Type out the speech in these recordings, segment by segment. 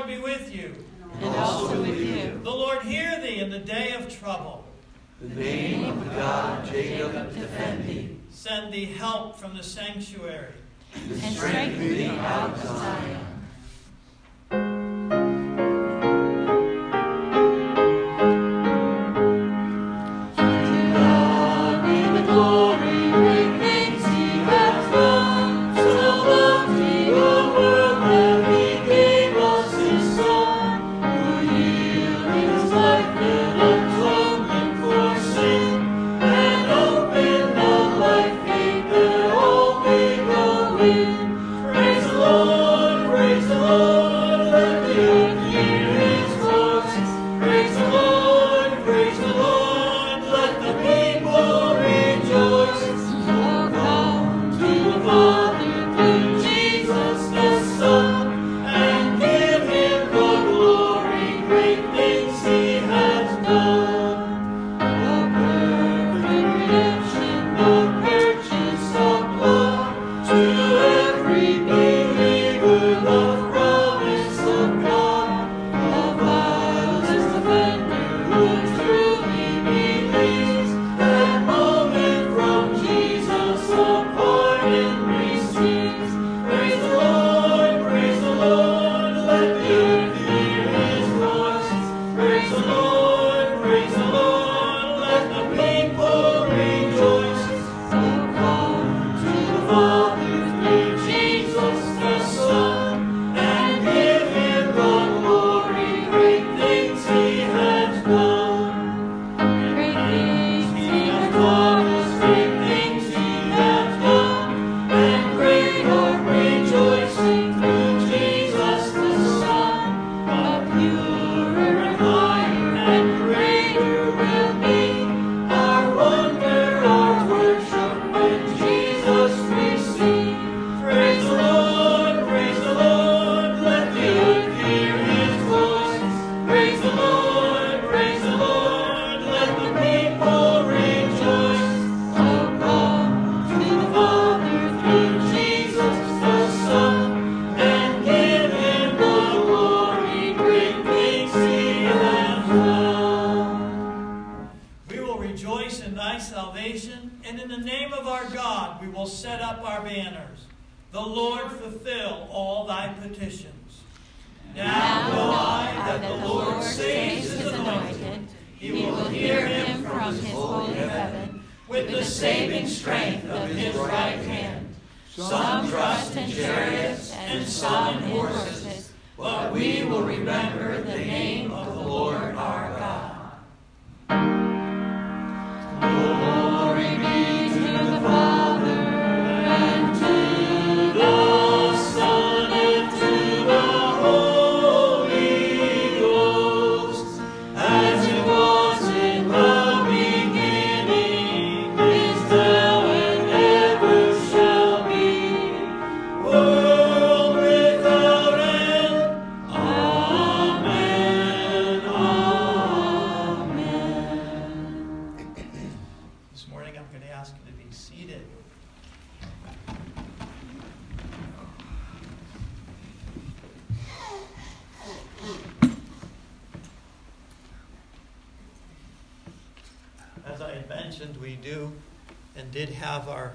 be with you. And also with you. The Lord hear thee in the day of trouble. The name of the God of Jacob defend thee. Send thee help from the sanctuary. And strengthen thee out of Zion. As I had mentioned, we do and did have our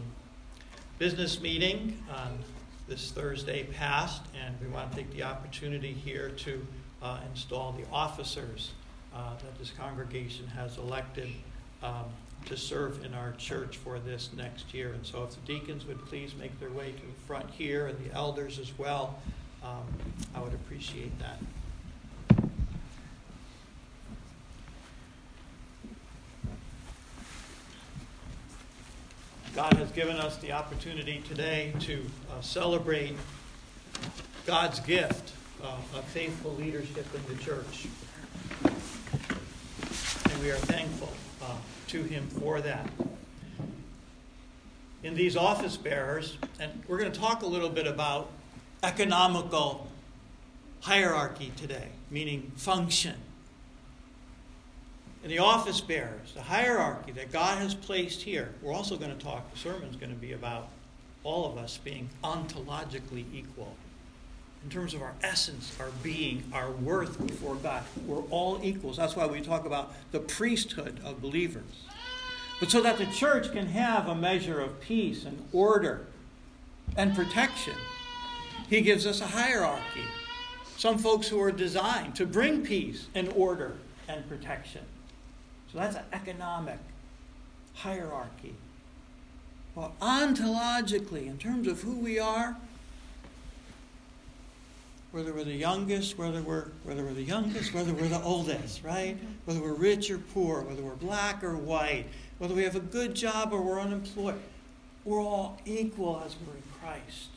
business meeting on this Thursday past, and we want to take the opportunity here to install the officers that this congregation has elected to serve in our church for this next year. And so if the deacons would please make their way to the front here, and the elders as well, I would appreciate that. God has given us the opportunity today to celebrate God's gift of faithful leadership in the church. And we are thankful to him for that. In these office bearers, and we're going to talk a little bit about economical hierarchy today, meaning function. In the office bearers, the hierarchy that God has placed here, we're also going to talk, the sermon's going to be about all of us being ontologically equal. in terms of our essence, our being, our worth before God. We're all equals. That's why we talk about the priesthood of believers. But so that the church can have a measure of peace and order and protection, he gives us a hierarchy. Some folks who are designed to bring peace and order and protection. So that's an economic hierarchy. Well, ontologically, in terms of who we are, whether we're the youngest, whether we're the oldest, right? Whether we're rich or poor, whether we're black or white, whether we have a good job or we're unemployed, we're all equal as we're in Christ.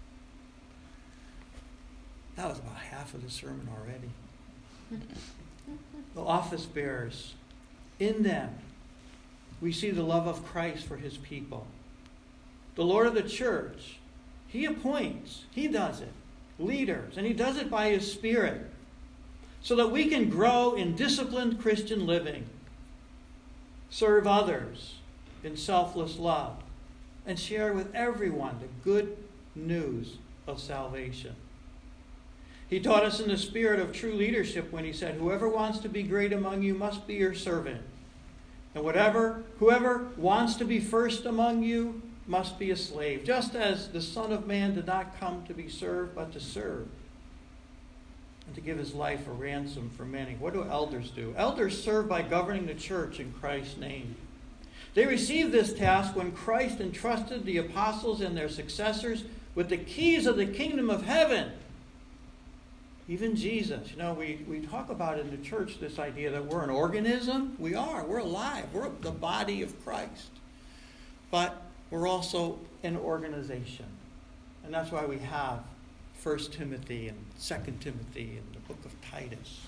That was about half of the sermon already. The office bearers, in them, we see the love of Christ for his people. The Lord of the church, he appoints, he does it, leaders, and he does it by his Spirit, so that we can grow in disciplined Christian living, serve others in selfless love, and share with everyone the good news of salvation. He taught us in the spirit of true leadership when he said, "Whoever wants to be great among you must be your servant. And whoever wants to be first among you must be a slave, just as the Son of Man did not come to be served, but to serve, and to give his life a ransom for many." What do elders do? Elders serve by governing the church in Christ's name. They received this task when Christ entrusted the apostles and their successors with the keys of the kingdom of heaven. Even Jesus, we talk about in the church this idea that we're an organism. We are. We're alive. We're the body of Christ. But we're also an organization. And that's why we have 1 Timothy and 2 Timothy and the book of Titus.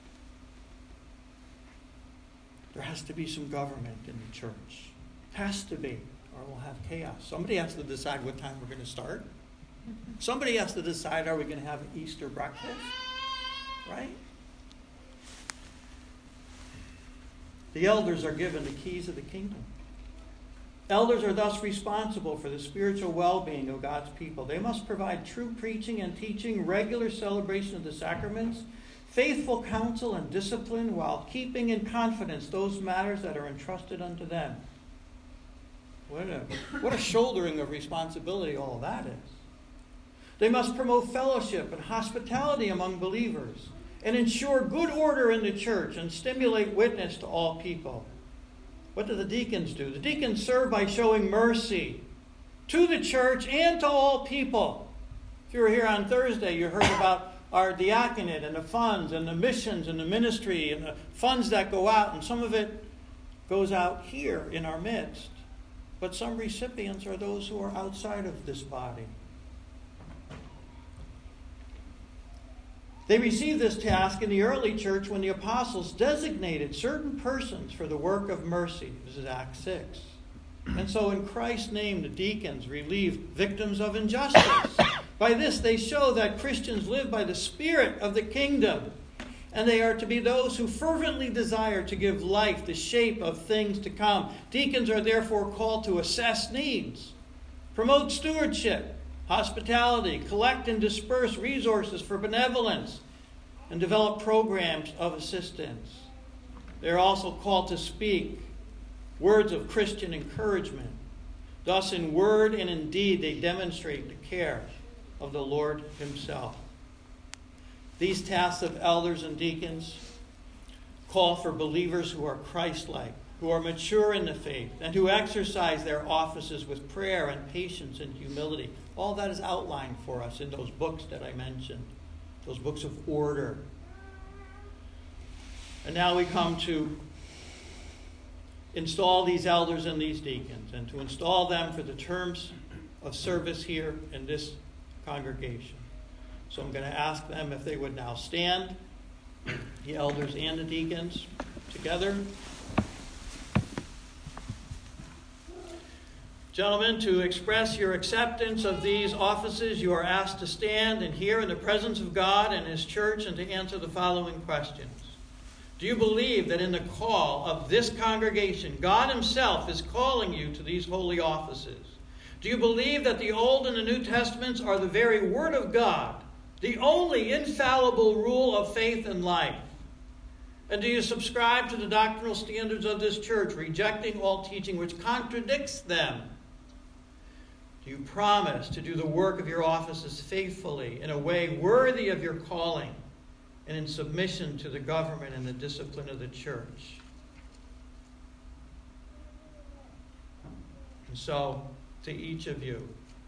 There has to be some government in the church. Has to be, or we'll have chaos. Somebody has to decide what time we're going to start. Somebody has to decide, are we going to have Easter breakfast? Right? The elders are given the keys of the kingdom. Elders are thus responsible for the spiritual well-being of God's people. They must provide true preaching and teaching, regular celebration of the sacraments, faithful counsel and discipline, while keeping in confidence those matters that are entrusted unto them. What a shouldering of responsibility all of that is. They must promote fellowship and hospitality among believers and ensure good order in the church and stimulate witness to all people. What do the deacons do? The deacons serve by showing mercy to the church and to all people. If you were here on Thursday, you heard about our diaconate and the funds and the missions and the ministry and the funds that go out, and some of it goes out here in our midst. But some recipients are those who are outside of this body. They received this task in the early church when the apostles designated certain persons for the work of mercy. This is Acts 6. And so in Christ's name, the deacons relieve victims of injustice. By this, they show that Christians live by the spirit of the kingdom, and they are to be those who fervently desire to give life the shape of things to come. Deacons are therefore called to assess needs, promote stewardship, hospitality, collect and disperse resources for benevolence, and develop programs of assistance. They're also called to speak words of Christian encouragement. Thus, in word and in deed, they demonstrate the care of the Lord himself. These tasks of elders and deacons call for believers who are Christ-like, who are mature in the faith, and who exercise their offices with prayer and patience and humility. All that is outlined for us in those books that I mentioned, those books of order. And now we come to install these elders and these deacons, and to install them for the terms of service here in this congregation. So I'm going to ask them if they would now stand, the elders and the deacons together. Gentlemen, to express your acceptance of these offices, you are asked to stand and here in the presence of God and his church and to answer the following questions. Do you believe that in the call of this congregation, God himself is calling you to these holy offices? Do you believe that the Old and the New Testaments are the very Word of God the only infallible rule of faith and life? And do you subscribe to the doctrinal standards of this church, rejecting all teaching which contradicts them? Do you promise to do the work of your offices faithfully, in a way worthy of your calling, and in submission to the government and the discipline of the church? And so, to each of you,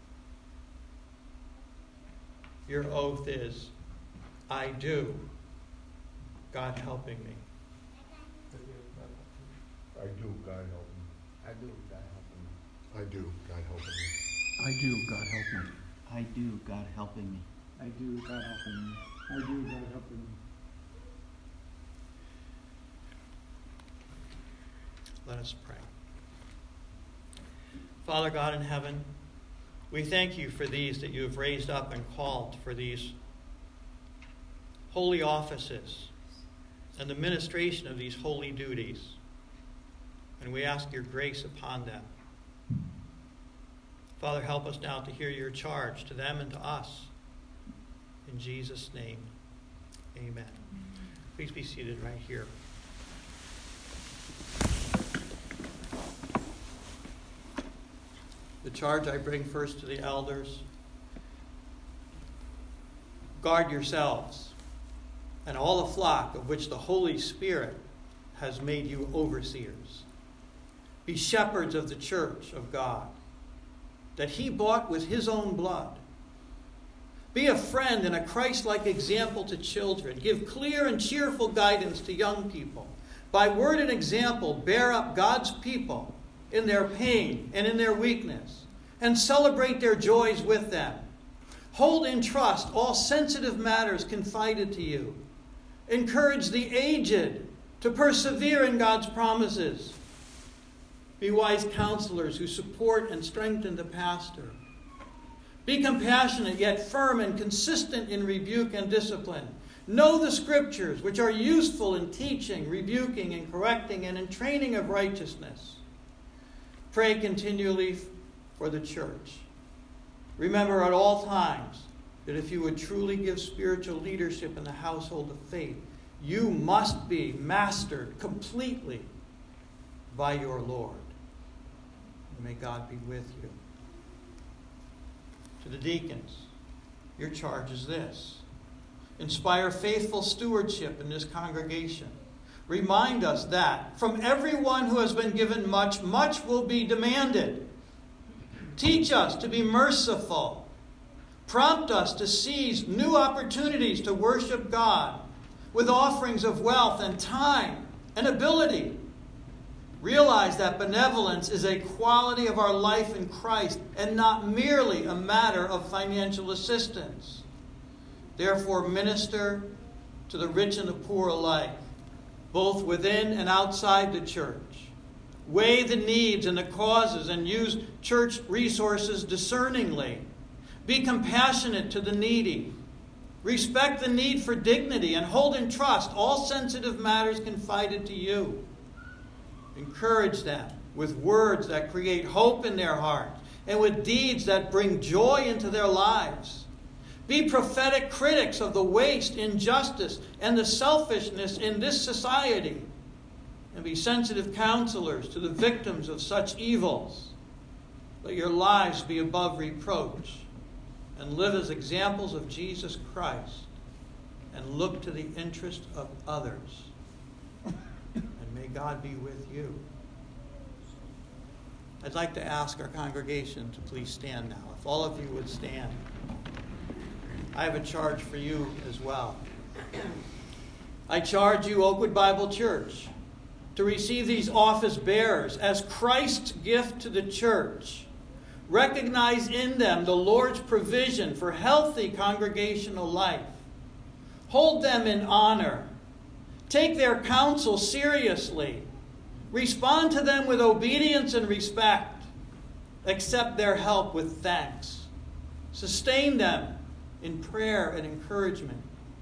your oath is, I do, God helping me. I do, God help me. I do, God helping me. I do, God helping me. I do, God helping me. I do, God helping me. I do, God helping me. I do, God helping me. Let us pray. Father God in heaven, we thank you for these that you have raised up and called for these holy offices and the ministration of these holy duties. And we ask your grace upon them. Father, help us now to hear your charge to them and to us. In Jesus' name, amen. Please be seated right here. The charge I bring first to the elders: guard yourselves and all the flock of which the Holy Spirit has made you overseers. Be shepherds of the church of God, that he bought with his own blood. Be a friend and a Christ-like example to children. Give clear and cheerful guidance to young people. By word and example, bear up God's people in their pain and in their weakness, and celebrate their joys with them. Hold in trust all sensitive matters confided to you. Encourage the aged to persevere in God's promises. Be wise counselors who support and strengthen the pastor. Be compassionate, yet firm and consistent in rebuke and discipline. Know the scriptures, which are useful in teaching, rebuking, and correcting, and in training of righteousness. Pray continually for the church. Remember at all times that if you would truly give spiritual leadership in the household of faith, you must be mastered completely by your Lord. And may God be with you. To the deacons, your charge is this: inspire faithful stewardship in this congregation. Remind us that from everyone who has been given much, much will be demanded. Teach us to be merciful. Prompt us to seize new opportunities to worship God with offerings of wealth and time and ability. Realize that benevolence is a quality of our life in Christ and not merely a matter of financial assistance. Therefore, minister to the rich and the poor alike, both within and outside the church. Weigh the needs and the causes and use church resources discerningly. Be compassionate to the needy. Respect the need for dignity and hold in trust all sensitive matters confided to you. Encourage them with words that create hope in their hearts and with deeds that bring joy into their lives. Be prophetic critics of the waste, injustice, and the selfishness in this society. And be sensitive counselors to the victims of such evils. Let your lives be above reproach and live as examples of Jesus Christ and look to the interest of others. And may God be with you. I'd like to ask our congregation to please stand now. If all of you would stand. I have a charge for you as well. I charge you, Oakwood Bible Church, to receive these office bearers as Christ's gift to the church. Recognize in them the Lord's provision for healthy congregational life. Hold them in honor. Take their counsel seriously. Respond to them with obedience and respect. Accept their help with thanks. Sustain them in prayer and encouragement,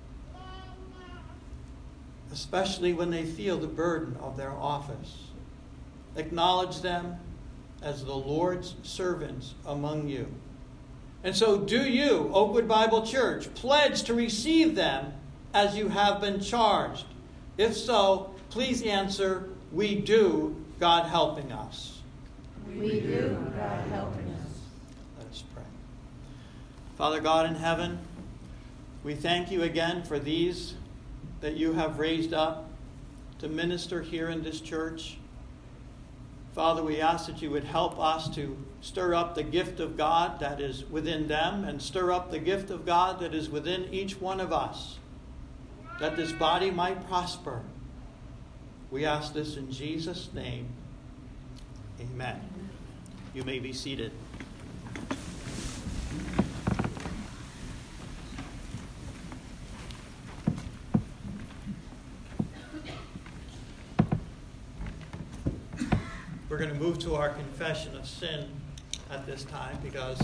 especially when they feel the burden of their office. Acknowledge them as the Lord's servants among you. And so do you, Oakwood Bible Church, pledge to receive them as you have been charged? If so, please answer, we do, God helping us. We do, God helping us. Let us pray. Father God in heaven, we thank you again for these that you have raised up to minister here in this church. Father, we ask that you would help us to stir up the gift of God that is within them and stir up the gift of God that is within each one of us, that this body might prosper. We ask this in Jesus' name. Amen. You may be seated. We're going to move to our confession of sin at this time because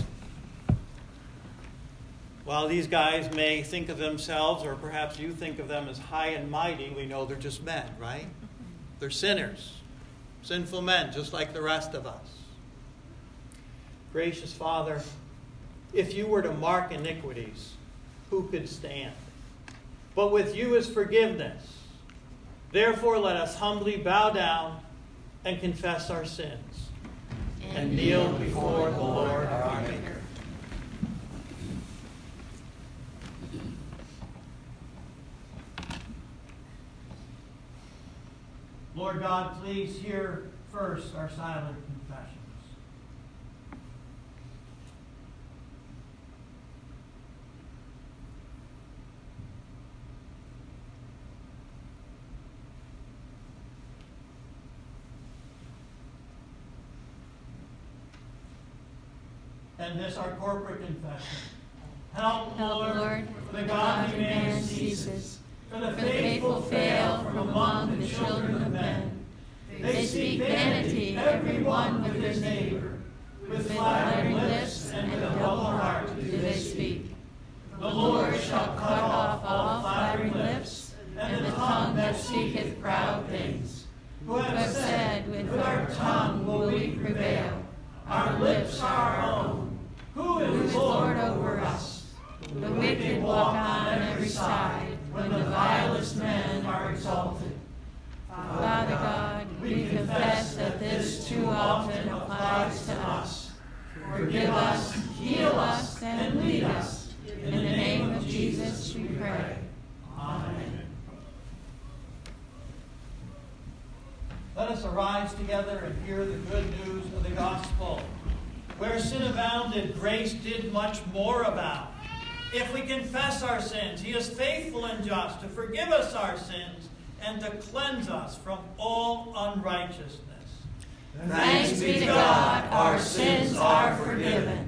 while these guys may think of themselves, or perhaps you think of them as high and mighty, we know they're just men, right? They're sinners, sinful men, just like the rest of us. Gracious Father, if you were to mark iniquities, who could stand? But with you is forgiveness. Therefore, let us humbly bow down and confess our sins and kneel before the Lord our Maker. Lord God, please hear first our silent confessions. And this our corporate confession. Help, Lord, the godly man ceases, for the faithful fail from among the children of men. They speak vanity, every one with his neighbor. With flattering lips and with a double heart do they speak. The Lord shall cut off all flattering lips, and the tongue that speaketh proud things. Who have said, with our tongue will we prevail. Our lips are our own. Who is Lord over us? The wicked walk on every side, when the vilest men are exalted. Father God, we confess that this too often applies to us. Forgive us, heal us, and lead us. In the name of Jesus we pray. Amen. Let us arise together and hear the good news of the gospel. Where sin abounded, grace did much more abound. If we confess our sins, he is faithful and just to forgive us our sins and to cleanse us from all unrighteousness. Thanks be to God, our sins are forgiven.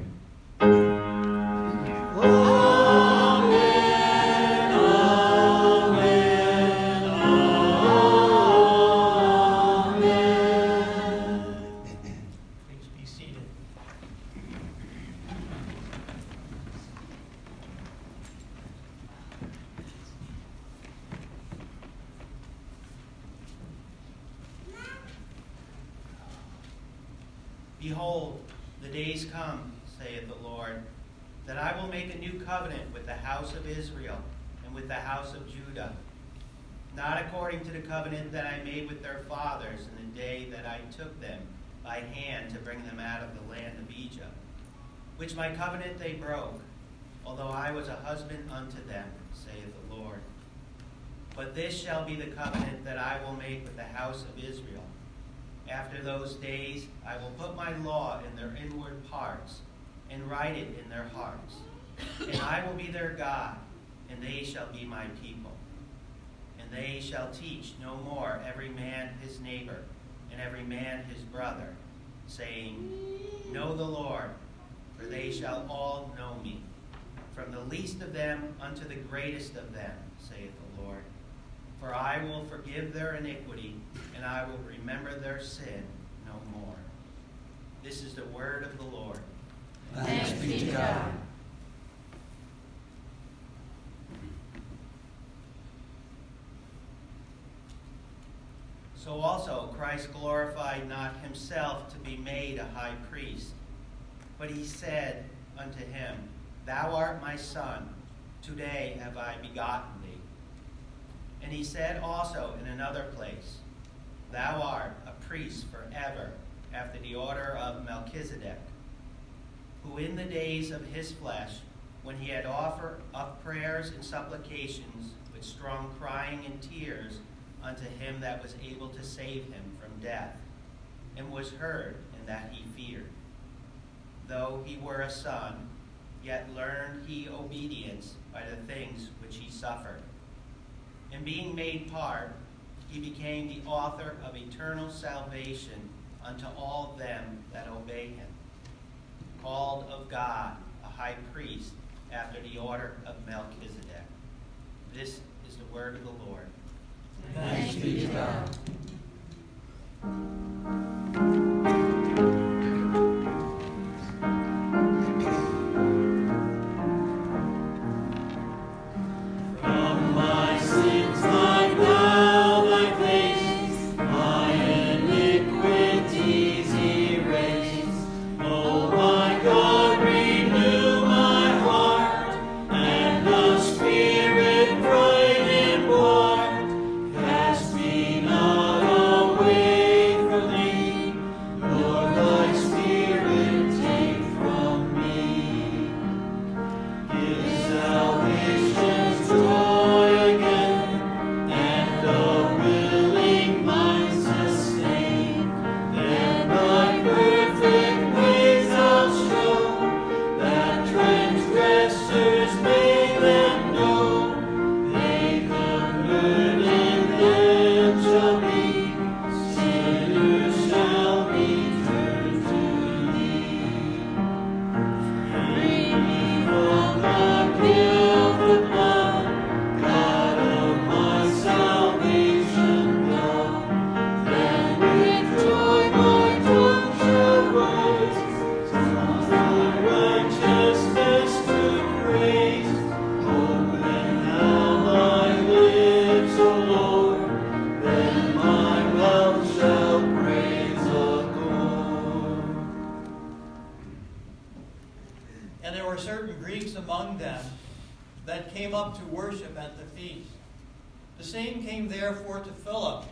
Behold, the days come, saith the Lord, that I will make a new covenant with the house of Israel and with the house of Judah, not according to the covenant that I made with their fathers in the day that I took them by hand to bring them out of the land of Egypt, which my covenant they broke, although I was a husband unto them, saith the Lord. But this shall be the covenant that I will make with the house of Israel. After those days I will put my law in their inward parts, and write it in their hearts. And I will be their God, and they shall be my people. And they shall teach no more every man his neighbor, and every man his brother, saying, Know the Lord, for they shall all know me, from the least of them unto the greatest of them, saith the Lord. For I will forgive their iniquity, and I will remember their sin no more. This is the word of the Lord. Thanks be to God. So also Christ glorified not himself to be made a high priest, but he said unto him, Thou art my son, today have I begotten thee. And he said also in another place, Thou art a priest forever, after the order of Melchizedek, who in the days of his flesh, when he had offered up prayers and supplications with strong crying and tears unto him that was able to save him from death, and was heard in that he feared. Though he were a son, yet learned he obedience by the things which he suffered. And being made part, he became the author of eternal salvation unto all them that obey him, called of God a high priest after the order of Melchizedek. This is the word of the Lord. Thanks be to God. And there were certain Greeks among them that came up to worship at the feast. The same came therefore to Philip,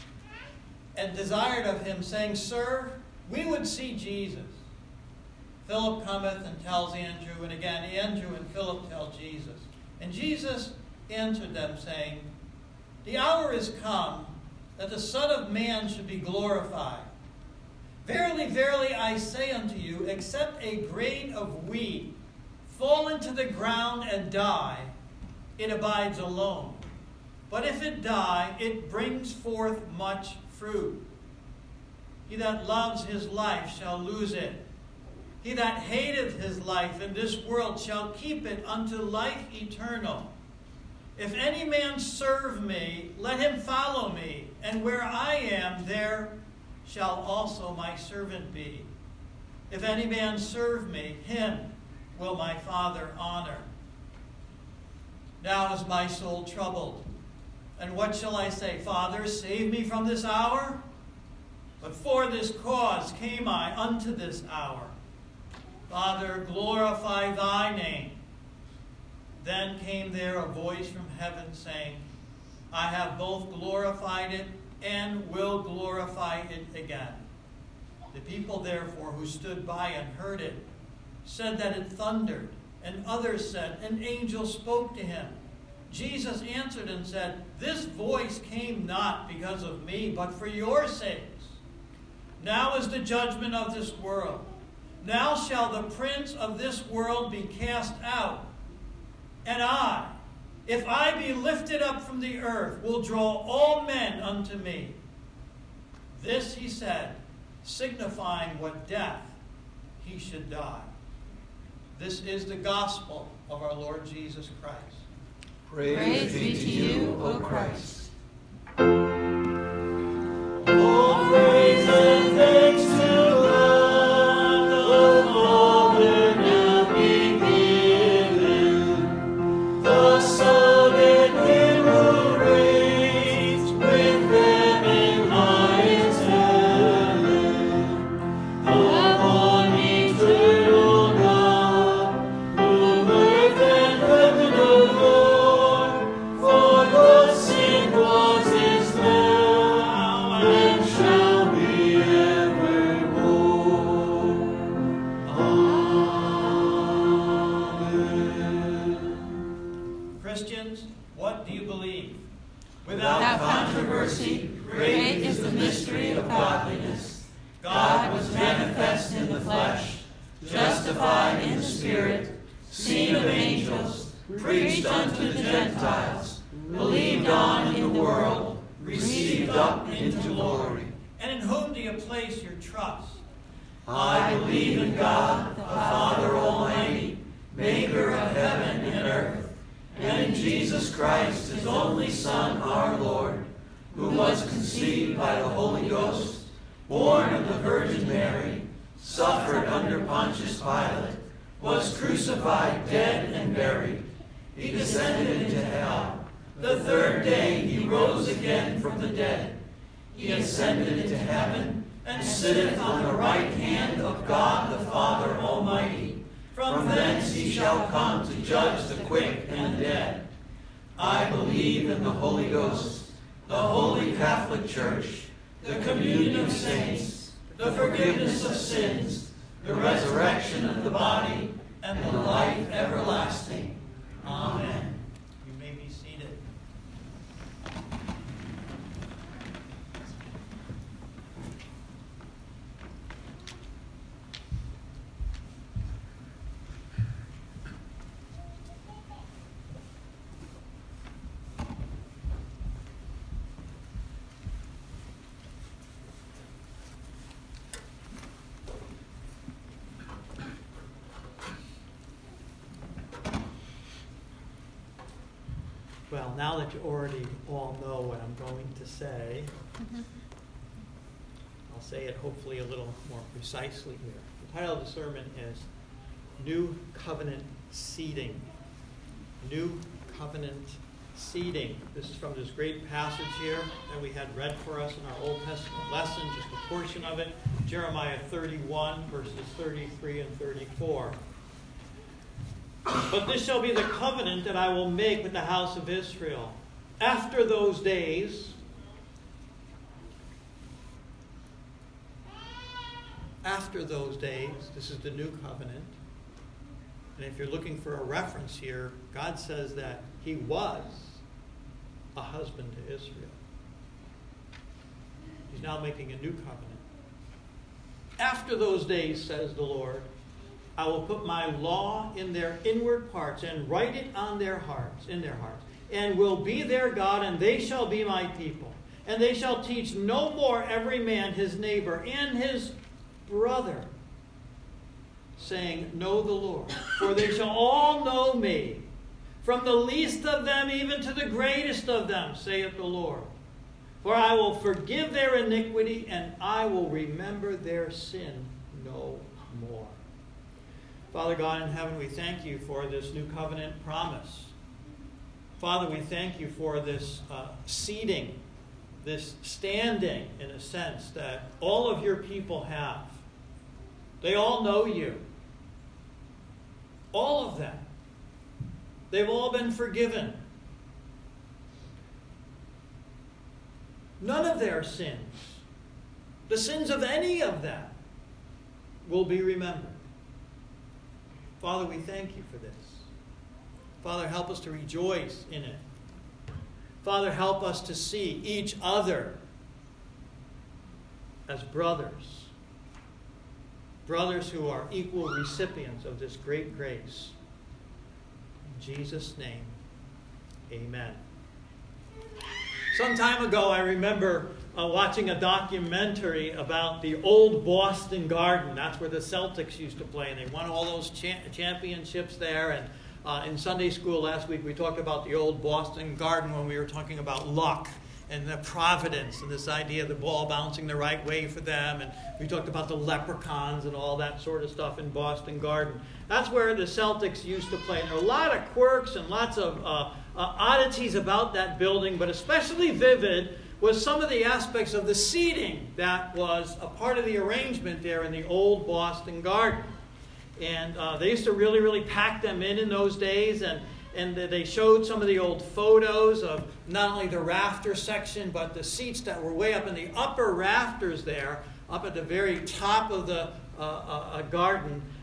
and desired of him, saying, Sir, we would see Jesus. Philip cometh and tells Andrew, and again Andrew and Philip tell Jesus. And Jesus answered them, saying, The hour is come that the Son of Man should be glorified. Verily, verily, I say unto you, except a grain of wheat fall into the ground and die, it abides alone. But if it die, it brings forth much fruit. He that loves his life shall lose it. He that hateth his life in this world shall keep it unto life eternal. If any man serve me, let him follow me, and where I am, there shall also my servant be. If any man serve me, him will my Father honor. Now is my soul troubled. And what shall I say? Father, save me from this hour? But for this cause came I unto this hour. Father, glorify thy name. Then came there a voice from heaven saying, I have both glorified it and will glorify it again. The people therefore who stood by and heard it said that it thundered, and others said, an angel spoke to him. Jesus answered and said, This voice came not because of me, but for your sakes. Now is the judgment of this world. Now shall the prince of this world be cast out. And I, if I be lifted up from the earth, will draw all men unto me. This he said, signifying what death he should die. This is the gospel of our Lord Jesus Christ. Praise be to you, O Christ. All praise and thanks to God the Father now be given, the Son and Him who reigns with them in highest heaven, the one eternal God, believe. Without controversy, great is the mystery of godliness. God was manifest in the flesh, justified in the Spirit, seen of angels, preached unto the Gentiles, believed on in the world, received up into glory. And in whom do you place your trust? I believe in God, the Father Almighty, maker of heaven and earth, and in Jesus Christ, his only Son, our Lord, who was conceived by the Holy Ghost, born of the Virgin Mary, suffered under Pontius Pilate, was crucified, dead, and buried. He descended into hell. The third day he rose again from the dead. He ascended into heaven, and sitteth on the right hand of God the Father Almighty. From thence he shall come to judge the quick and the dead. I believe in the Holy Ghost, the Holy Catholic Church, the communion of saints, the forgiveness of sins, the resurrection of the body, and the life everlasting. Amen. You may be seated. Well, now that you already all know what I'm going to say, I'll say it hopefully a little more precisely here. The title of the sermon is New Covenant Seeding. New Covenant Seeding. This is from this great passage here that we had read for us in our Old Testament lesson, just a portion of it, Jeremiah 31, verses 33 and 34. But this shall be the covenant that I will make with the house of Israel. After those days, this is the new covenant. And if you're looking for a reference here, God says that he was a husband to Israel. He's now making a new covenant. After those days, says the Lord, I will put my law in their inward parts and write it on their hearts, and will be their God, and they shall be my people. And they shall teach no more every man his neighbor and his brother, saying, Know the Lord. For they shall all know me, from the least of them even to the greatest of them, saith the Lord. For I will forgive their iniquity, and I will remember their sin no more. Father God in heaven, we thank you for this new covenant promise. Father, we thank you for this seeding, this standing, in a sense, that all of your people have. They all know you. All of them. They've all been forgiven. None of their sins, the sins of any of them, will be remembered. Father, we thank you for this. Father, help us to rejoice in it. Father, help us to see each other as brothers. Brothers who are equal recipients of this great grace. In Jesus' name, amen. Some time ago, I remember watching a documentary about the old Boston Garden. That's where the Celtics used to play, and they won all those championships there. And in Sunday school last week, we talked about the old Boston Garden when we were talking about luck and the providence and this idea of the ball bouncing the right way for them. And we talked about the leprechauns and all that sort of stuff in Boston Garden. That's where the Celtics used to play. And there are a lot of quirks and lots of oddities about that building, but especially vivid was some of the aspects of the seating that was a part of the arrangement there in the old Boston Garden. And they used to really, really pack them in those days. And they showed some of the old photos of not only the rafter section, but the seats that were way up in the upper rafters there, up at the very top of the garden.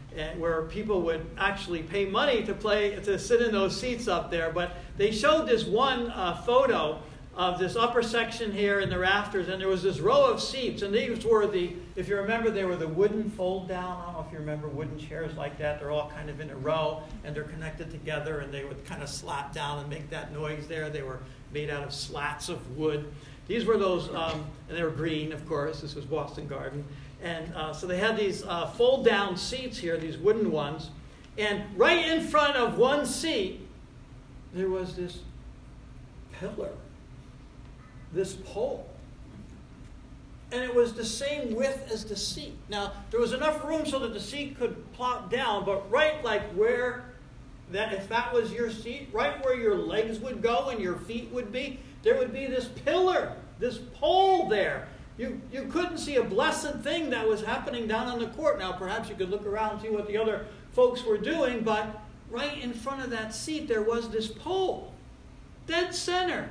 and where people would actually pay money to sit in those seats up there. But they showed this one photo of this upper section here in the rafters, and there was this row of seats, and these were if you remember, they were the wooden fold down. I don't know if you remember wooden chairs like that. They're all kind of in a row, and they're connected together, and they would kind of slap down and make that noise there. They were made out of slats of wood. These were those, and they were green, of course. This was Boston Garden. And so they had these fold-down seats here, these wooden ones. And right in front of one seat, there was this pillar, this pole. And it was the same width as the seat. Now, there was enough room so that the seat could plop down, but right like where if that was your seat, right where your legs would go and your feet would be, there would be this pillar, this pole there. You couldn't see a blessed thing that was happening down on the court. Now, perhaps you could look around and see what the other folks were doing, but right in front of that seat, there was this pole, dead center.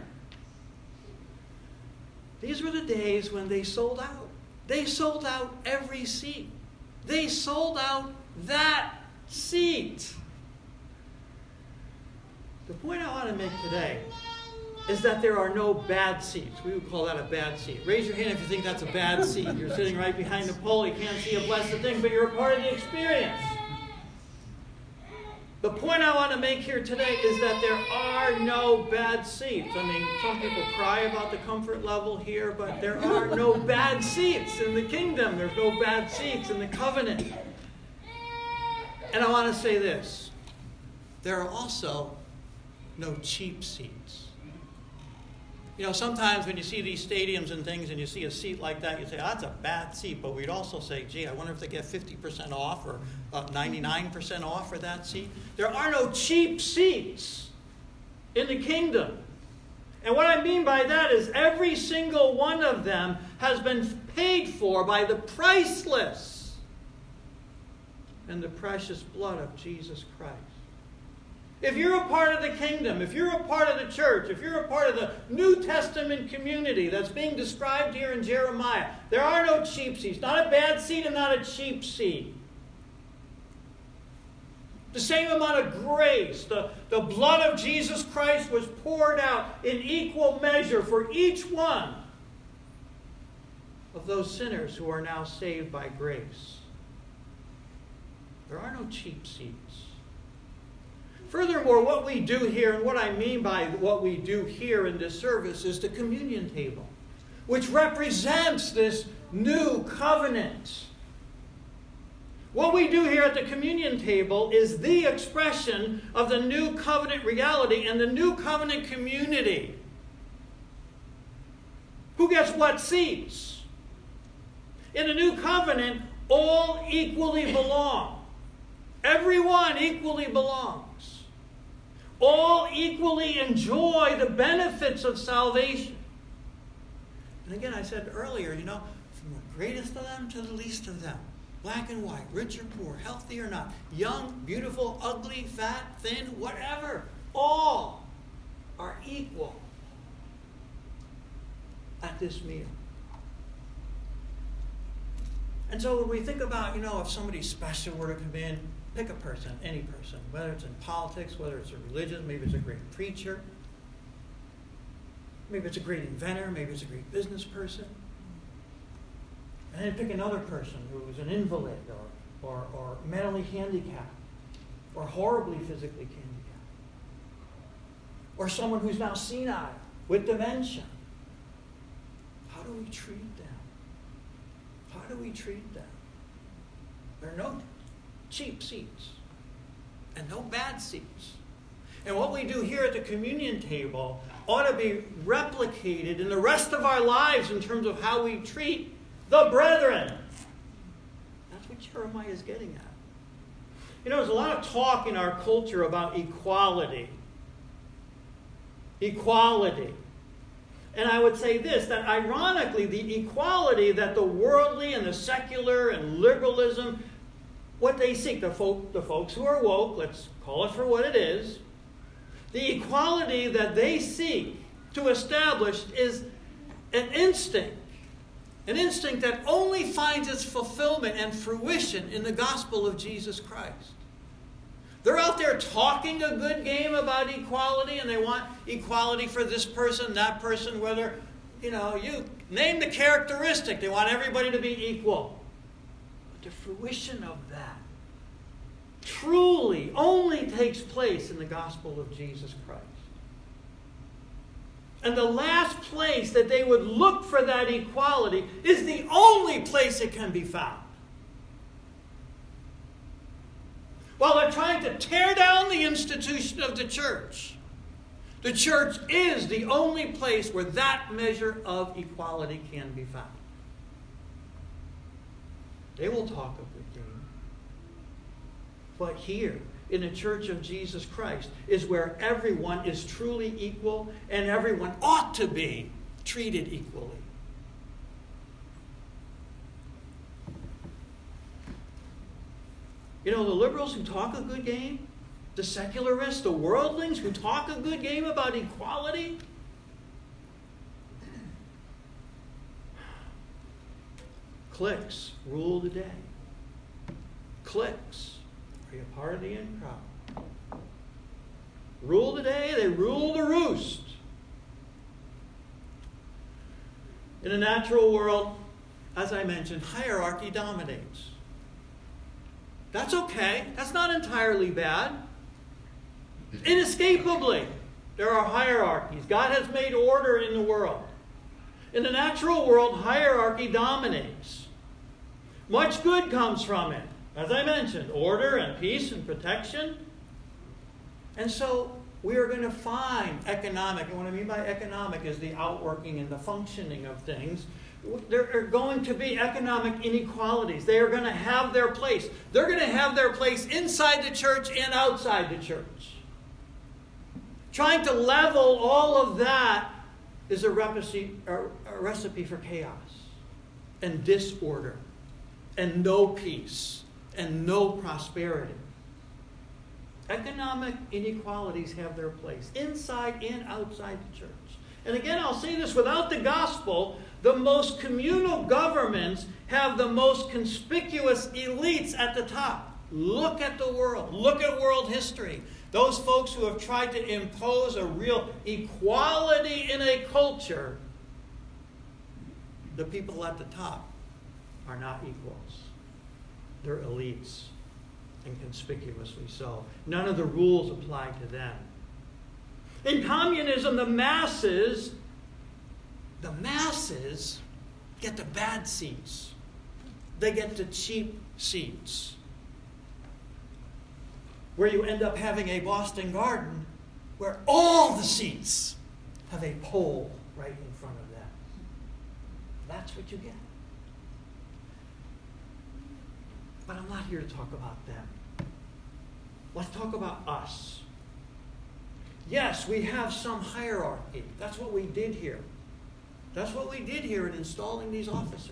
These were the days when they sold out. They sold out every seat. They sold out that seat. The point I want to make today is that there are no bad seats. We would call that a bad seat. Raise your hand if you think that's a bad seat. You're sitting right behind the pole. You can't see a blessed thing, but you're a part of the experience. The point I want to make here today is that there are no bad seats. I mean, some people cry about the comfort level here, but there are no bad seats in the kingdom. There's no bad seats in the covenant. And I want to say this. There are also no cheap seats. You know, sometimes when you see these stadiums and things and you see a seat like that, you say, oh, that's a bad seat. But we'd also say, gee, I wonder if they get 50% off or 99% off for that seat. There are no cheap seats in the kingdom. And what I mean by that is every single one of them has been paid for by the priceless and the precious blood of Jesus Christ. If you're a part of the kingdom, if you're a part of the church, if you're a part of the New Testament community that's being described here in Jeremiah, there are no cheap seats. Not a bad seat and not a cheap seat. The same amount of grace, the blood of Jesus Christ was poured out in equal measure for each one of those sinners who are now saved by grace. There are no cheap seats. Furthermore, what we do here, and what I mean by what we do here in this service, is the communion table, which represents this new covenant. What we do here at the communion table is the expression of the new covenant reality and the new covenant community. Who gets what seats? In the new covenant, all equally belong. Everyone equally belongs. All equally enjoy the benefits of salvation. And again, I said earlier, you know, from the greatest of them to the least of them, black and white, rich or poor, healthy or not, young, beautiful, ugly, fat, thin, whatever, all are equal at this meal. And so when we think about, you know, if somebody special were to come in, pick a person, any person, whether it's in politics, whether it's a religion, maybe it's a great preacher, maybe it's a great inventor, maybe it's a great business person. And then pick another person who's an invalid or mentally handicapped or horribly physically handicapped. Or someone who's now senile with dementia. How do we treat them? How do we treat them? There are no cheap seats and no bad seats. And what we do here at the communion table ought to be replicated in the rest of our lives in terms of how we treat the brethren. That's what Jeremiah is getting at. You know, there's a lot of talk in our culture about equality. Equality. And I would say this, that ironically, the equality that the worldly and the secular and liberalism, what they seek, the folks who are woke, let's call it for what it is, the equality that they seek to establish is an instinct An instinct that only finds its fulfillment and fruition in the gospel of Jesus Christ. They're out there talking a good game about equality, and they want equality for this person, that person, whether, you name the characteristic. They want everybody to be equal. But the fruition of that truly only takes place in the gospel of Jesus Christ. And the last place that they would look for that equality is the only place it can be found. While they're trying to tear down the institution of the church is the only place where that measure of equality can be found. They will talk of good game. But here, in the Church of Jesus Christ, is where everyone is truly equal and everyone ought to be treated equally. The liberals who talk a good game, the secularists, the worldlings who talk a good game about equality, cliques rule the day. Cliques. Are you a part of the in crowd? Rule the day, they rule the roost. In the natural world, as I mentioned, hierarchy dominates. That's okay. That's not entirely bad. Inescapably, there are hierarchies. God has made order in the world. In the natural world, hierarchy dominates. Much good comes from it. As I mentioned, order and peace and protection. And so we are going to find economic, and what I mean by economic is the outworking and the functioning of things. There are going to be economic inequalities. They are going to have their place. They're going to have their place inside the church and outside the church. Trying to level all of that is a recipe for chaos and disorder and no peace and no prosperity. Economic inequalities have their place inside and outside the church. And again, I'll say this, without the gospel, the most communal governments have the most conspicuous elites at the top. Look at the world. Look at world history. Those folks who have tried to impose a real equality in a culture, the people at the top are not equals. They're elites, and conspicuously so. None of the rules apply to them. In communism, the masses get the bad seats. They get the cheap seats. Where you end up having a Boston Garden where all the seats have a pole right in front of them. That's what you get. But I'm not here to talk about them. Let's talk about us. Yes, we have some hierarchy. That's what we did here. That's what we did here in installing these officers.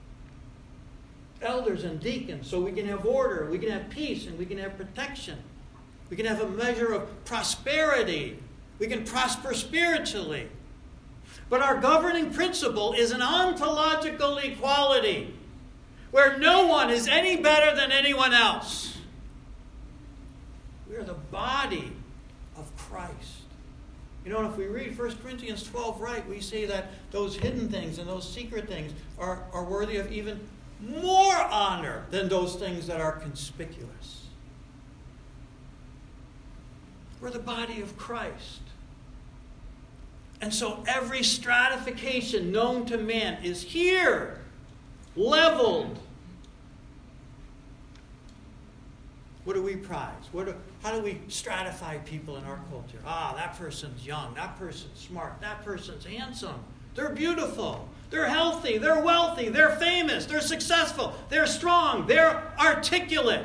Elders and deacons, so we can have order, we can have peace, and we can have protection. We can have a measure of prosperity. We can prosper spiritually. But our governing principle is an ontological equality, where no one is any better than anyone else. We are the body of Christ. If we read 1 Corinthians 12 right, we see that those hidden things and those secret things are worthy of even more honor than those things that are conspicuous. We're the body of Christ. And so every stratification known to man is here, leveled. What do we prize? How do we stratify people in our culture? That person's young, that person's smart, that person's handsome. They're beautiful, they're healthy, they're wealthy, they're famous, they're successful, they're strong, they're articulate.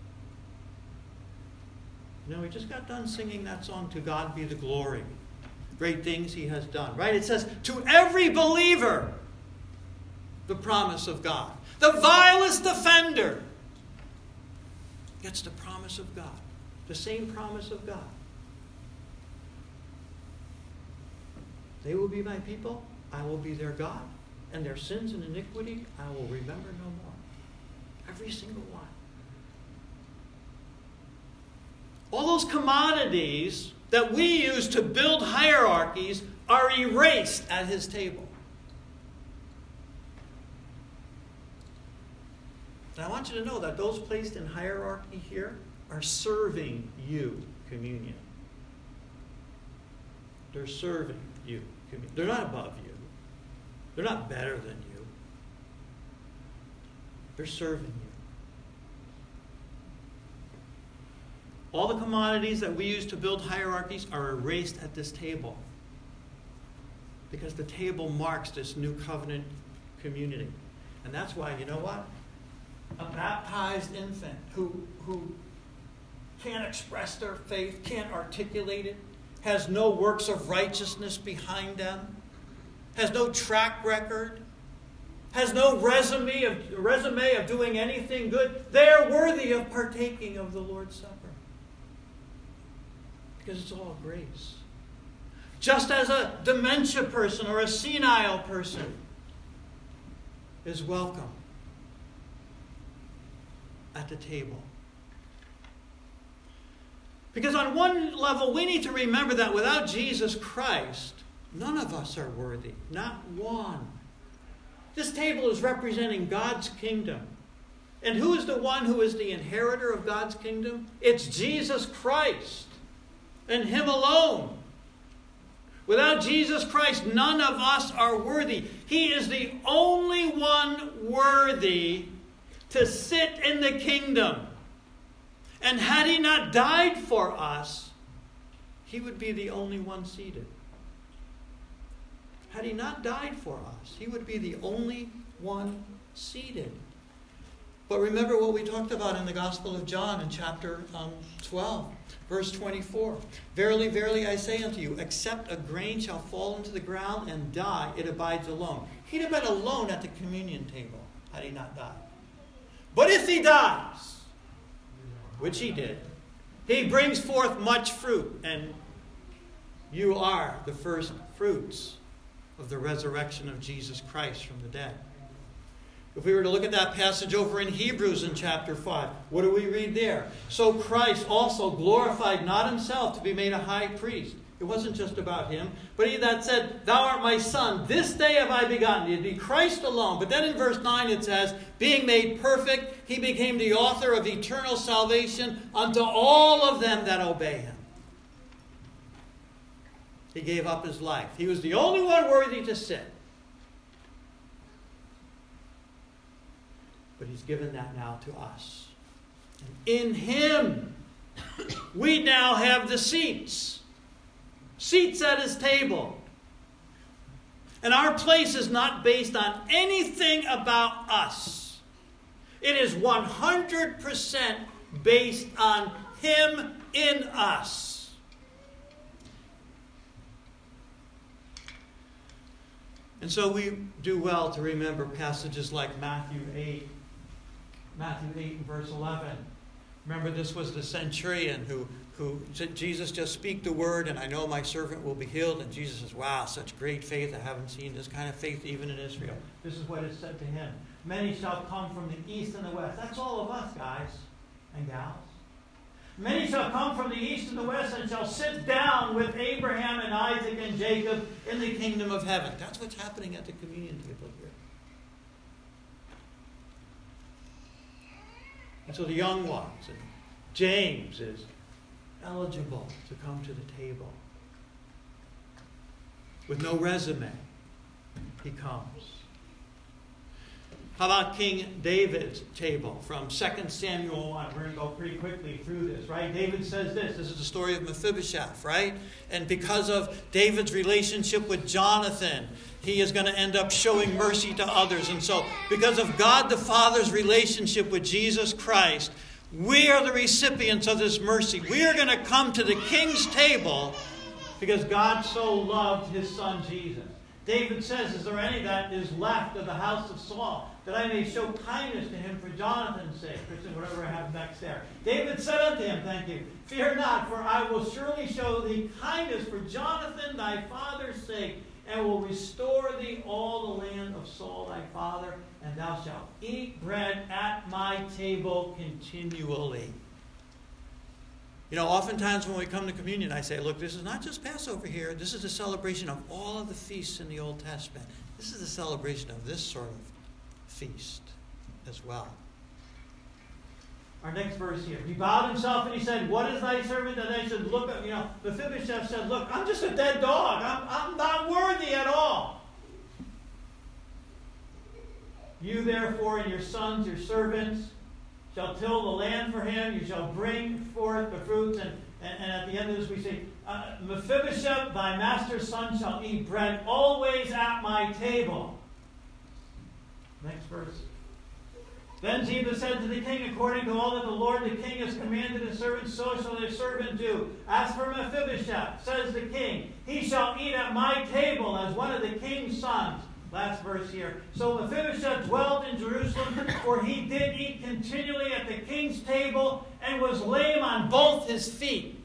We just got done singing that song, To God Be the Glory. Great things He has done, right? It says, to every believer, the promise of God. The vilest offender gets the promise of God. The same promise of God. They will be my people, I will be their God, and their sins and iniquity I will remember no more. Every single one. All those commodities that we use to build hierarchies are erased at his table. And I want you to know that those placed in hierarchy here are serving you communion. They're serving you communion. They're not above you. They're not better than you. They're serving you. All the commodities that we use to build hierarchies are erased at this table, because the table marks this new covenant community. And that's why, you know what? A baptized infant who can't express their faith, can't articulate it, has no works of righteousness behind them, has no track record, has no resume of doing anything good, they are worthy of partaking of the Lord's Supper. Because it's all grace. Just as a dementia person or a senile person is welcome at the table. Because on one level, we need to remember that without Jesus Christ, none of us are worthy. Not one. This table is representing God's kingdom. And who is the one who is the inheritor of God's kingdom? It's Jesus Christ. And him alone. Without Jesus Christ, none of us are worthy. He is the only one worthy to sit in the kingdom. And had he not died for us, he would be the only one seated. Had he not died for us, he would be the only one seated. But remember what we talked about in the Gospel of John in chapter 12, verse 24. Verily, verily, I say unto you, except a grain shall fall into the ground and die, it abides alone. He'd have been alone at the communion table had he not died. But if he dies, which he did, he brings forth much fruit, and you are the first fruits of the resurrection of Jesus Christ from the dead. If we were to look at that passage over in Hebrews in chapter 5, what do we read there? So Christ also glorified not himself to be made a high priest. It wasn't just about him, but he that said, Thou art my son, this day have I begotten thee. It'd be Christ alone. But then in verse 9 it says, being made perfect, he became the author of eternal salvation unto all of them that obey him. He gave up his life. He was the only one worthy to sit. But he's given that now to us. And in him, we now have the seats. Seats at his table. And our place is not based on anything about us. It is 100% based on him in us. And so we do well to remember passages like Matthew 8 and verse 11. Remember, this was the centurion who said, Jesus, just speak the word and I know my servant will be healed. And Jesus says, wow, such great faith. I haven't seen this kind of faith even in Israel. This is what is said to him. Many shall come from the east and the west. That's all of us, guys and gals. Many shall come from the east and the west and shall sit down with Abraham and Isaac and Jacob in the kingdom of heaven. That's what's happening at the communion table here. And so the young ones, and James is eligible to come to the table. With no resume, he comes. How about King David's table from 2 Samuel 1? We're going to go pretty quickly through this, right? David says this. This is the story of Mephibosheth, right? And because of David's relationship with Jonathan, he is going to end up showing mercy to others. And so, because of God the Father's relationship with Jesus Christ, we are the recipients of this mercy. We are going to come to the king's table because God so loved his son Jesus. David says, is there any that is left of the house of Saul, that I may show kindness to him for Jonathan's sake? Christian, whatever I have next there. David said unto him, thank you, fear not, for I will surely show thee kindness for Jonathan thy father's sake, and will restore thee all the land of Saul thy father, and thou shalt eat bread at my table continually. You know, oftentimes when we come to communion, I say, look, this is not just Passover here. This is a celebration of all of the feasts in the Old Testament. This is a celebration of this sort of feast as well. Our next verse here. He bowed himself and he said, what is thy servant that I should look at? You know, Mephibosheth said, look, I'm just a dead dog. I'm not worthy at all. You therefore and your sons, your servants, shall till the land for him. You shall bring forth the fruits. And at the end of this we say, Mephibosheth, thy master's son, shall eat bread always at my table. Next verse. Then Ziba said to the king, according to all that the Lord the king has commanded his servant, so shall his servant do. As for Mephibosheth, says the king, he shall eat at my table as one of the king's sons. Last verse here. So Mephibosheth dwelt in Jerusalem, for he did eat continually at the king's table and was lame on both his feet.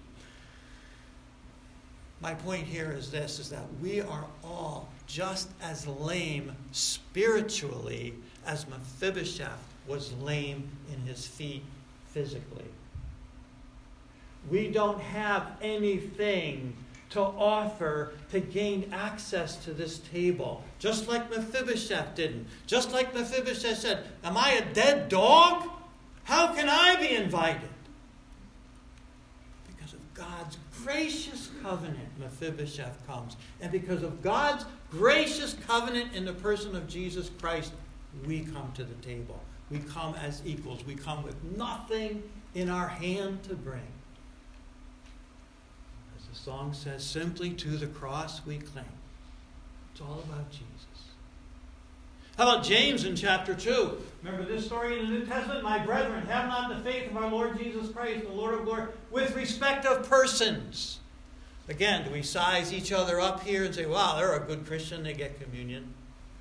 My point here is this, is that we are all just as lame spiritually as Mephibosheth was lame in his feet physically. We don't have anything to offer to gain access to this table. Just like Mephibosheth didn't. Just like Mephibosheth said, am I a dead dog? How can I be invited? Because of God's gracious covenant, Mephibosheth comes. And because of God's gracious covenant in the person of Jesus Christ, we come to the table. We come as equals. We come with nothing in our hand to bring. As the song says, simply to the cross we cling. It's all about Jesus. How about James in chapter 2? Remember this story in the New Testament? My brethren, have not the faith of our Lord Jesus Christ, the Lord of glory, with respect of persons. Again, do we size each other up here and say, wow, they're a good Christian, they get communion?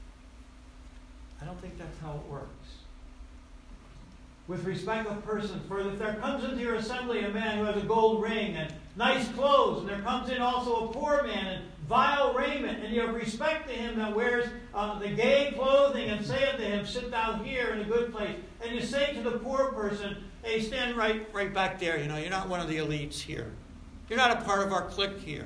I don't think that's how it works. With respect of persons, for if there comes into your assembly a man who has a gold ring and nice clothes, and there comes in also a poor man and vile raiment, and you have respect to him that wears the gay clothing, and saith to him, sit down here in a good place, and you say to the poor person, hey, stand right back there, you know, you're not one of the elites here. You're not a part of our clique here.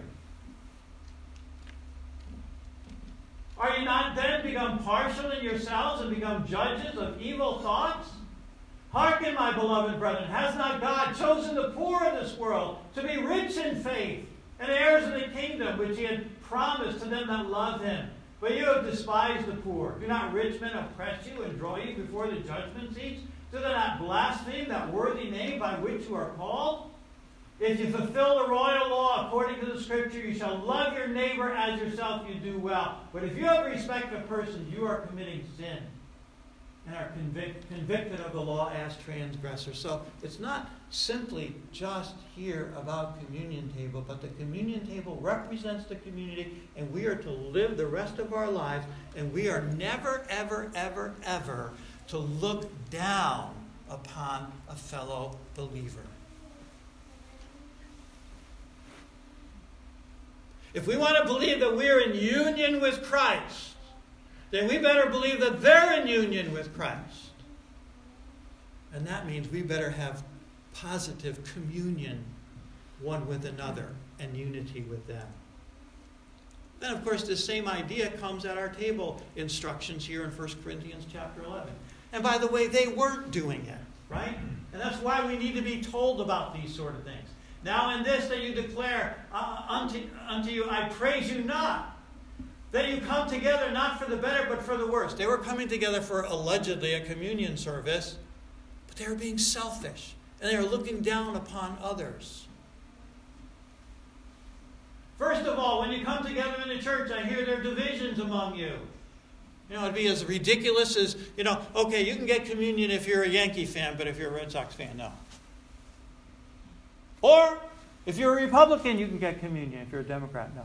Are you not then become partial in yourselves and become judges of evil thoughts? Hearken, my beloved brethren, has not God chosen the poor of this world to be rich in faith and heirs of the kingdom which he had promised to them that love him? But you have despised the poor. Do not rich men oppress you and draw you before the judgment seats? Do they not blaspheme that worthy name by which you are called? If you fulfill the royal law according to the Scripture, you shall love your neighbor as yourself, you do well. But if you have respect of persons, you are committing sin and are convicted of the law as transgressors. So it's not simply just here about communion table, but the communion table represents the community, and we are to live the rest of our lives, and we are never, ever, ever, ever to look down upon a fellow believer. If we want to believe that we're in union with Christ, then we better believe that they're in union with Christ. And that means we better have positive communion one with another and unity with them. Then, of course, the same idea comes at our table instructions here in 1 Corinthians chapter 11. And by the way, they weren't doing it, right? And that's why we need to be told about these sort of things. Now in this that you declare unto you, I praise you not. That you come together not for the better, but for the worse. They were coming together for allegedly a communion service, but they were being selfish, and they were looking down upon others. First of all, when you come together in the church, I hear there are divisions among you. You know, it'd be as ridiculous as, you know, okay, you can get communion if you're a Yankee fan, but if you're a Red Sox fan, no. Or, if you're a Republican, you can get communion. If you're a Democrat, no.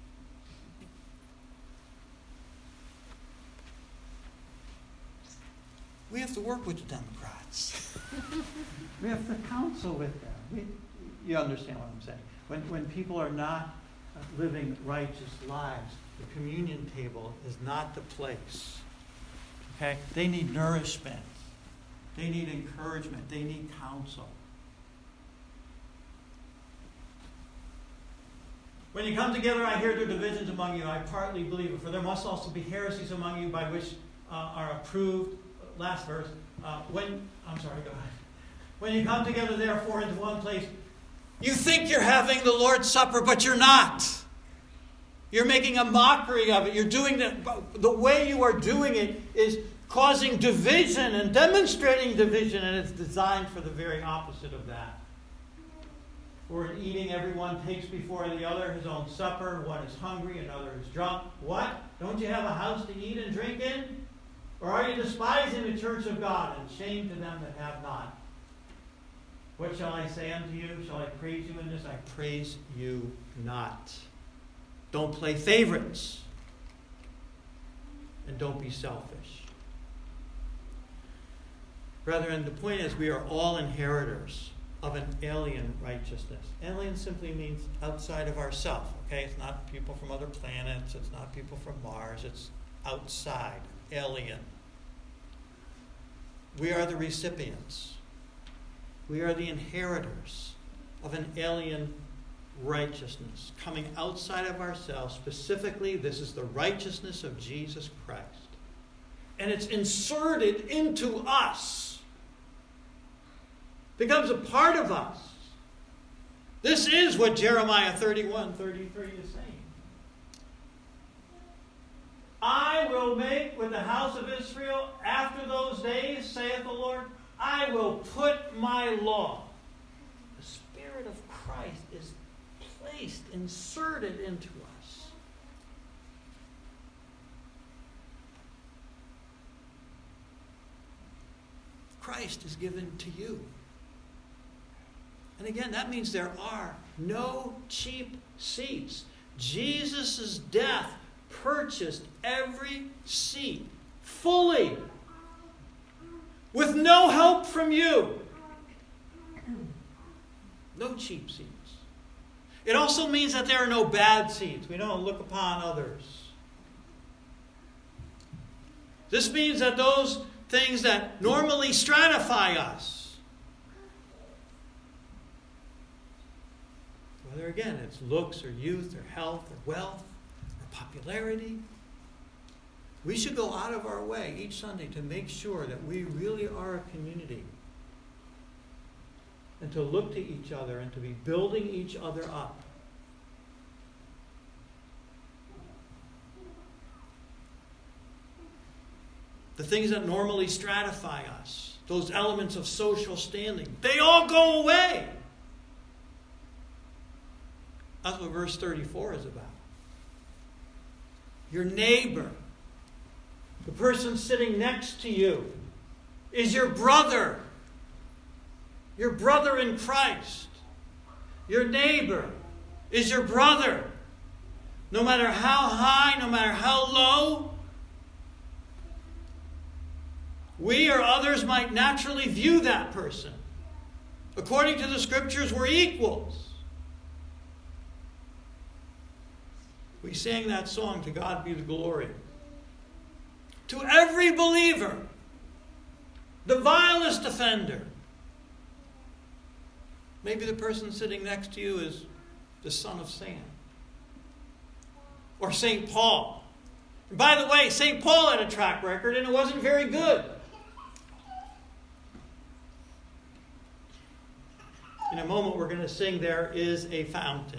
We have to work with the Democrats. We have to counsel with them. You understand what I'm saying. When people are not living righteous lives, the communion table is not the place. Okay? They need nourishment. They need encouragement. They need counsel. When you come together, I hear there are divisions among you. I partly believe it. For there must also be heresies among you by which are approved. Last verse. When you come together, therefore, into one place, you think you're having the Lord's Supper, but you're not. You're making a mockery of it. You're doing the way you are doing it is causing division and demonstrating division, and it's designed for the very opposite of that. For in eating, everyone takes before the other his own supper. One is hungry, another is drunk. What? Don't you have a house to eat and drink in? Or are you despising the church of God, and shame to them that have not? What shall I say unto you? Shall I praise you in this? I praise you not. Don't play favorites. And don't be selfish. Brethren, the point is we are all inheritors of an alien righteousness. Alien simply means outside of ourselves. Okay? It's not people from other planets. It's not people from Mars. It's outside. Alien. We are the recipients. We are the inheritors of an alien righteousness coming outside of ourselves. Specifically, this is the righteousness of Jesus Christ. And it's inserted into us. Becomes a part of us. This is what Jeremiah 31:33 is saying. I will make with the house of Israel after those days, saith the Lord, I will put my law. The Spirit of Christ is placed, inserted into us. Christ is given to you. And again, that means there are no cheap seats. Jesus' death purchased every seat fully, with no help from you. No cheap seats. It also means that there are no bad seats. We don't look upon others. This means that those things that normally stratify us, whether again it's looks or youth or health or wealth or popularity, we should go out of our way each Sunday to make sure that we really are a community and to look to each other and to be building each other up. The things that normally stratify us, those elements of social standing, they all go away. That's what verse 34 is about. Your neighbor, the person sitting next to you, is your brother. Your brother in Christ. Your neighbor is your brother. No matter how high, no matter how low, we or others might naturally view that person. According to the Scriptures, we're equals. We sang that song, To God Be the Glory. To every believer, the vilest offender. Maybe the person sitting next to you is the son of Sam. Or St. Paul. And by the way, St. Paul had a track record and it wasn't very good. In a moment we're going to sing There is a Fountain.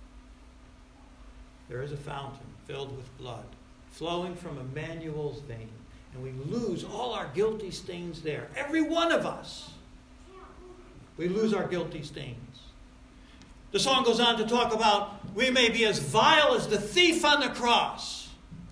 There is a fountain filled with blood, flowing from Emmanuel's vein. And we lose all our guilty stains there. Every one of us. We lose our guilty stains. The song goes on to talk about we may be as vile as the thief on the cross,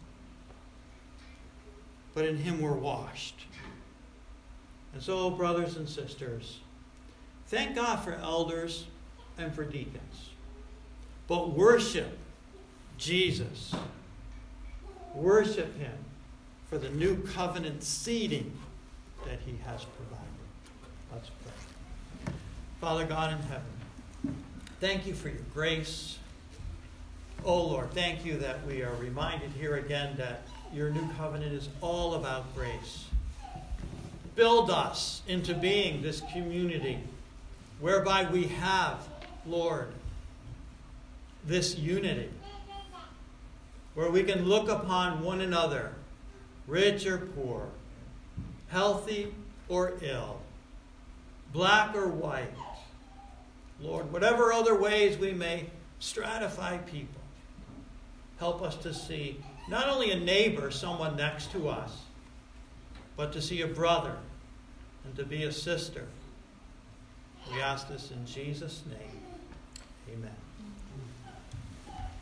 but in him we're washed. And so, brothers and sisters, thank God for elders and for deacons. But worship Jesus. Worship him for the new covenant seating that he has provided. Let's pray. Father God in heaven, thank you for your grace. Oh Lord, thank you that we are reminded here again that your new covenant is all about grace. Build us into being this community whereby we have, Lord, this unity, where we can look upon one another, rich or poor, healthy or ill, black or white. Lord, whatever other ways we may stratify people, help us to see not only a neighbor, someone next to us, but to see a brother and to be a sister. We ask this in Jesus' name. Amen.